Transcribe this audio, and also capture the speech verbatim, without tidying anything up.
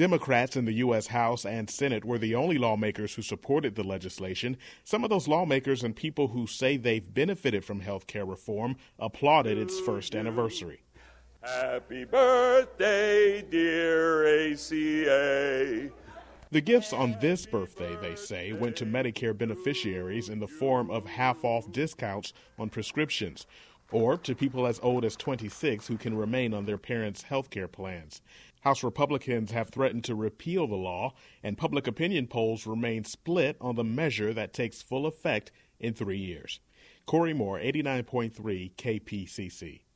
Democrats in the U S House and Senate were the only lawmakers who supported the legislation. Some of those lawmakers and people who say they've benefited from health care reform applauded its first anniversary. Happy birthday, dear A C A. The gifts on this birthday, they say, went to Medicare beneficiaries in the form of half-off discounts on prescriptions, or to people as old as twenty-six who can remain on their parents' health care plans. House Republicans have threatened to repeal the law, and public opinion polls remain split on the measure that takes full effect in three years. Corey Moore, eighty-nine point three K P C C.